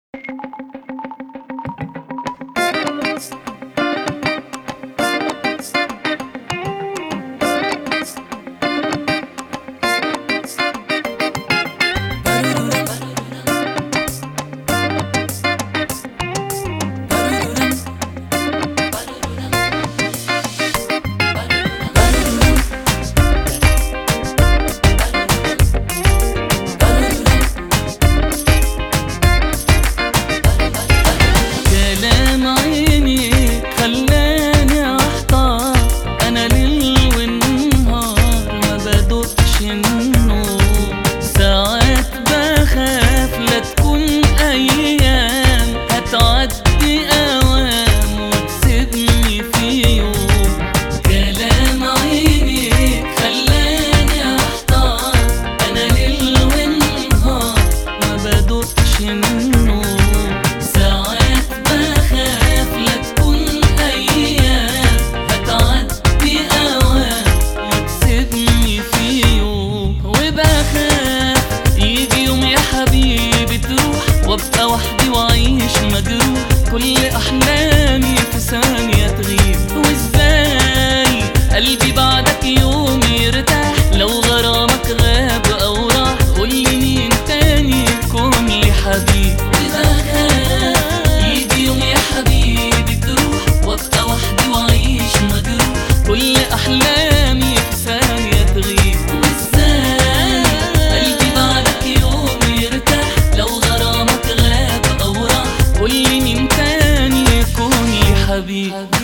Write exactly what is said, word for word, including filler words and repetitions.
وابقى وحدي وعيش مجروح، كل احلامي في ثانية تغيب. وازاي قلبي بعدك يوم يرتاح لو غرامك غاب او راح؟ قولي مين تاني يكون لي حبيب. وبخاف يجي يوم يا حبيبي تروح، وابقى وحدي وعيش مجروح، كل احلامي في ثانية تغيب. وازاي قلبي بعدك يوم يرتاح لو غرامك غاب او راح؟ قولي مين تاني يكون لي حبيب.